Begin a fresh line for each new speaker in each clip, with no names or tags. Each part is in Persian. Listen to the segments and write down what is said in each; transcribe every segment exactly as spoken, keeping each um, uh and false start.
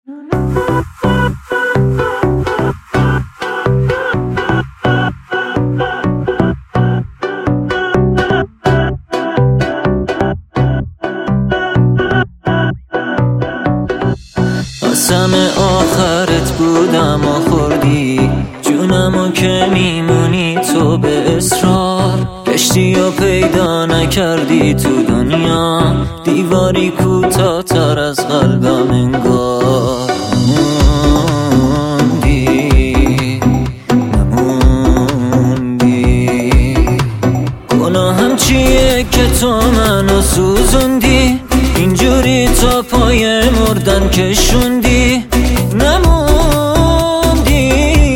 قسم آخرت بودم و خوردی جونمو که میمونی تو به اصرار. کشتی و پیدا نکردی تو دنیا، دیواری کوتاه‌تر از قلبم انگار. نموندی نموندی گناهم چیه که تو منو سوزوندی، اینجوری تا پای مردن کشوندی. نموندی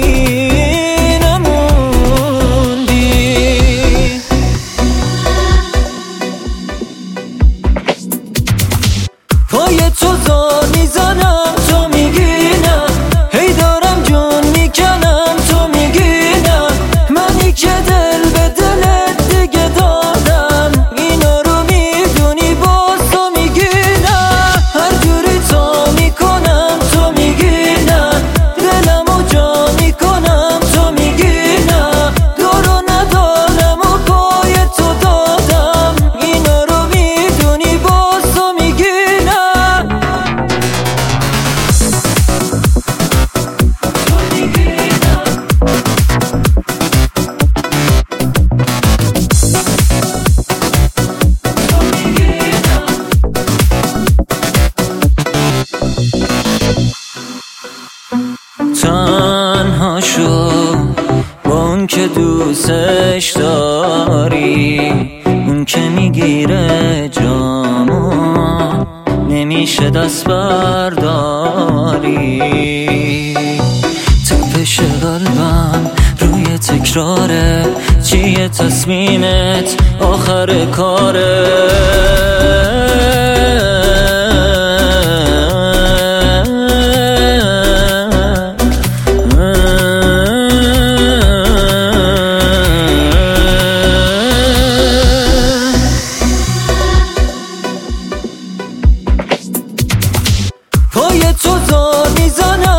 نموندی پای تو زار میزنم تو میگی نه، هی دارم جون میکنم تو میگی نه. منی که دل به دلت دیگه دادم، اینا رو میدونی باز تو میگی نه. هر جوری تا میکنم تو میگی نه، دلمو جا میکنم تو میگی نه. دورو ندارم و پای تو دادم، اینا رو میدونی باز تو میگی نه. تنها شو با اون که دوستش داری، اون که میگیره جامو نمیشه دست برداری. تپش قلبم روی تکراره، چیه تصمیمت آخر کاره؟ پای تو زار میزنم